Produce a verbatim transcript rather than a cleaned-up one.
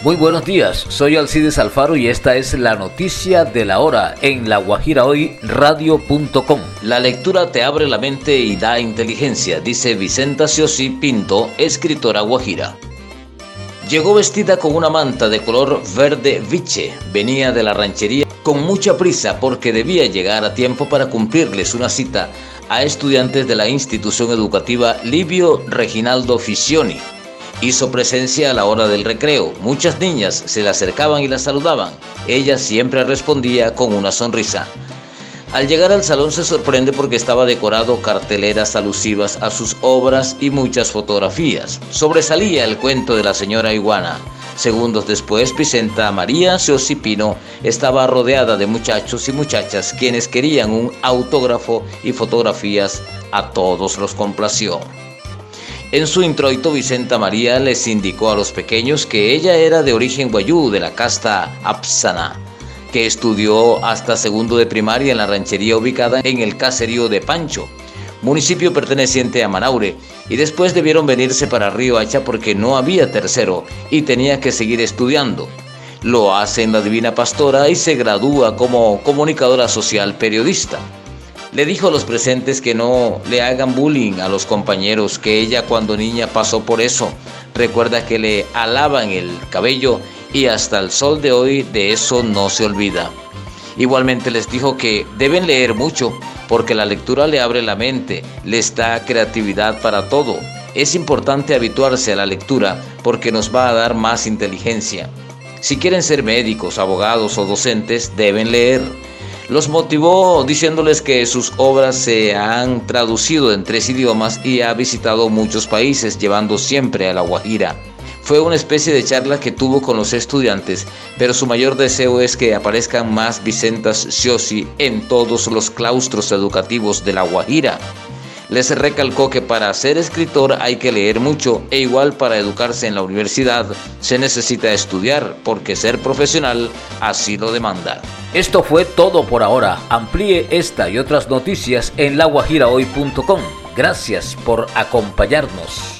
Muy buenos días, soy Alcides Alfaro y esta es la noticia de la hora en La Guajira Hoy Radio punto com. La lectura te abre la mente y da inteligencia, dice Vicenta Ciosi Pinto, escritora guajira. Llegó vestida con una manta de color verde viche, venía de la ranchería con mucha prisa porque debía llegar a tiempo para cumplirles una cita a estudiantes de la institución educativa Livio Reginaldo Ficioni. Hizo presencia a la hora del recreo. Muchas niñas se le acercaban y la saludaban. Ella siempre respondía con una sonrisa. Al llegar al salón se sorprende porque estaba decorado carteleras alusivas a sus obras y muchas fotografías. Sobresalía el cuento de la señora Iguana. Segundos después, Vicenta María Ciosi Pinto estaba rodeada de muchachos y muchachas quienes querían un autógrafo y fotografías. A todos los complació. En su introito, Vicenta María les indicó a los pequeños que ella era de origen guayú, de la casta Apsana, que estudió hasta segundo de primaria en la ranchería ubicada en el caserío de Pancho, municipio perteneciente a Manaure, y después debieron venirse para Río Hacha porque no había tercero y tenía que seguir estudiando. Lo hace en la Divina Pastora y se gradúa como comunicadora social periodista. Le dijo a los presentes que no le hagan bullying a los compañeros, que ella cuando niña pasó por eso. Recuerda que le alaban el cabello y hasta el sol de hoy de eso no se olvida. Igualmente les dijo que deben leer mucho porque la lectura le abre la mente, les da creatividad para todo. Es importante habituarse a la lectura porque nos va a dar más inteligencia. Si quieren ser médicos, abogados o docentes, deben leer. Los motivó diciéndoles que sus obras se han traducido en tres idiomas y ha visitado muchos países, llevando siempre a La Guajira. Fue una especie de charla que tuvo con los estudiantes, pero su mayor deseo es que aparezcan más Vicentas Ciosi en todos los claustros educativos de La Guajira. Les recalcó que para ser escritor hay que leer mucho e igual para educarse en la universidad se necesita estudiar porque ser profesional así lo demanda. Esto fue todo por ahora. Amplíe esta y otras noticias en la guajira hoy punto com. Gracias por acompañarnos.